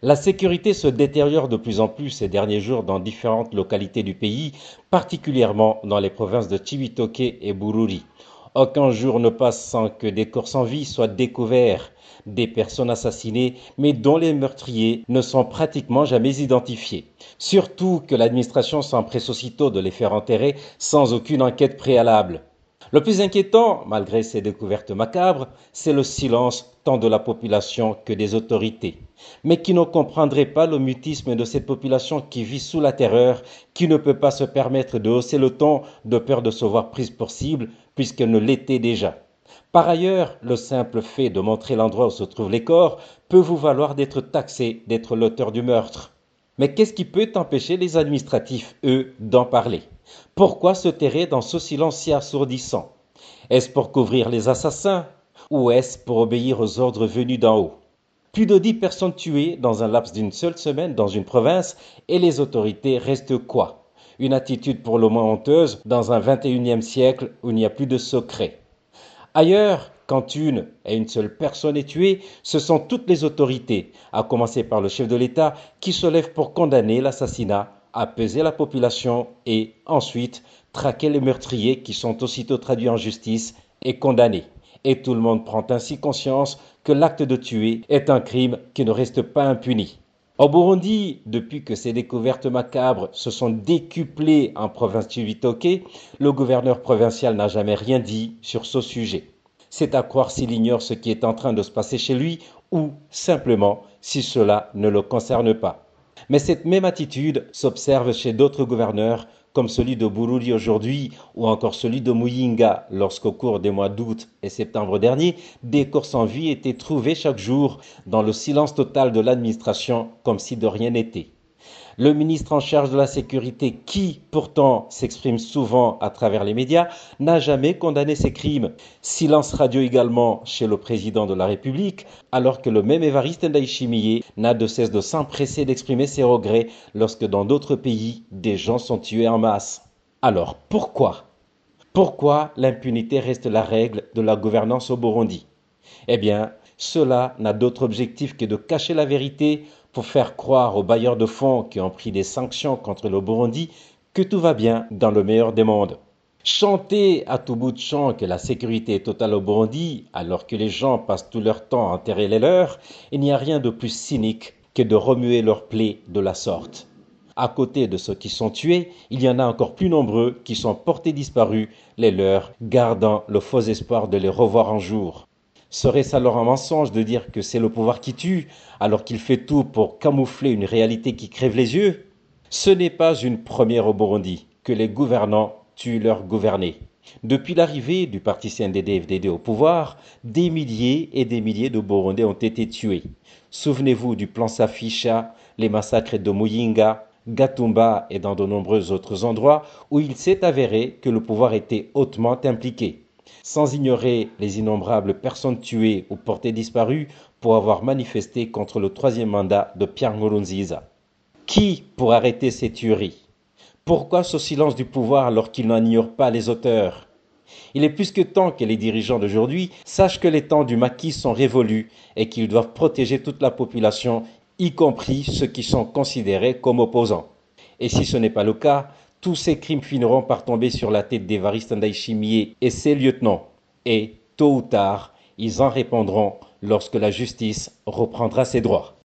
La sécurité se détériore de plus en plus ces derniers jours dans différentes localités du pays, particulièrement dans les provinces de Cibitoke et Bururi. Aucun jour ne passe sans que des corps sans vie soient découverts, des personnes assassinées, mais dont les meurtriers ne sont pratiquement jamais identifiés. Surtout que l'administration s'empresse aussitôt de les faire enterrer sans aucune enquête préalable. Le plus inquiétant, malgré ces découvertes macabres, c'est le silence tant de la population que des autorités, mais qui ne comprendraient pas le mutisme de cette population qui vit sous la terreur, qui ne peut pas se permettre de hausser le ton de peur de se voir prise pour cible, puisqu'elle ne l'était déjà. Par ailleurs, le simple fait de montrer l'endroit où se trouvent les corps peut vous valoir d'être taxé d'être l'auteur du meurtre. Mais qu'est-ce qui peut empêcher les administratifs, eux, d'en parler? Pourquoi se terrer dans ce silence si assourdissant? Est-ce pour couvrir les assassins ou est-ce pour obéir aux ordres venus d'en haut? Plus de 10 personnes tuées dans un laps d'une seule semaine dans une province et les autorités restent quoi? Une attitude pour le moins honteuse dans un 21e siècle où il n'y a plus de secret. Ailleurs, quand une et une seule personne est tuée, ce sont toutes les autorités, à commencer par le chef de l'État, qui se lèvent pour condamner l'assassinat, apaiser la population et, ensuite, traquer les meurtriers qui sont aussitôt traduits en justice et condamnés. Et tout le monde prend ainsi conscience que l'acte de tuer est un crime qui ne reste pas impuni. Au Burundi, depuis que ces découvertes macabres se sont décuplées en province de Cibitoke, le gouverneur provincial n'a jamais rien dit sur ce sujet. C'est à croire s'il ignore ce qui est en train de se passer chez lui ou simplement si cela ne le concerne pas. Mais cette même attitude s'observe chez d'autres gouverneurs comme celui de Bururi aujourd'hui ou encore celui de Muyinga lorsqu'au cours des mois d'août et septembre dernier, des corps sans vie étaient trouvés chaque jour dans le silence total de l'administration comme si de rien n'était. Le ministre en charge de la sécurité, qui pourtant s'exprime souvent à travers les médias, n'a jamais condamné ces crimes. Silence radio également chez le président de la République, alors que le même Évariste Ndayishimiye n'a de cesse de s'empresser d'exprimer ses regrets lorsque dans d'autres pays, des gens sont tués en masse. Alors pourquoi? Pourquoi l'impunité reste la règle de la gouvernance au Burundi? Eh bien, cela n'a d'autre objectif que de cacher la vérité pour faire croire aux bailleurs de fonds qui ont pris des sanctions contre le Burundi que tout va bien dans le meilleur des mondes. Chanter à tout bout de champ que la sécurité est totale au Burundi alors que les gens passent tout leur temps à enterrer les leurs, il n'y a rien de plus cynique que de remuer leurs plaies de la sorte. À côté de ceux qui sont tués, il y en a encore plus nombreux qui sont portés disparus, les leurs gardant le faux espoir de les revoir un jour. Serait-ce alors un mensonge de dire que c'est le pouvoir qui tue, alors qu'il fait tout pour camoufler une réalité qui crève les yeux? Ce n'est pas une première au Burundi que les gouvernants tuent leurs gouvernés. Depuis l'arrivée du parti CNDD-FDD au pouvoir, des milliers et des milliers de Burundais ont été tués. Souvenez-vous du plan Safisha, les massacres de Muyinga, Gatumba et dans de nombreux autres endroits où il s'est avéré que le pouvoir était hautement impliqué. Sans ignorer les innombrables personnes tuées ou portées disparues pour avoir manifesté contre le troisième mandat de Pierre Nkurunziza. Qui pour arrêter ces tueries? Pourquoi ce silence du pouvoir alors qu'il n'en ignore pas les auteurs? Il est plus que temps que les dirigeants d'aujourd'hui sachent que les temps du maquis sont révolus et qu'ils doivent protéger toute la population, y compris ceux qui sont considérés comme opposants. Et si ce n'est pas le cas, tous ces crimes finiront par tomber sur la tête d'Évariste Ndayishimiye et ses lieutenants. Et, tôt ou tard, ils en répondront lorsque la justice reprendra ses droits.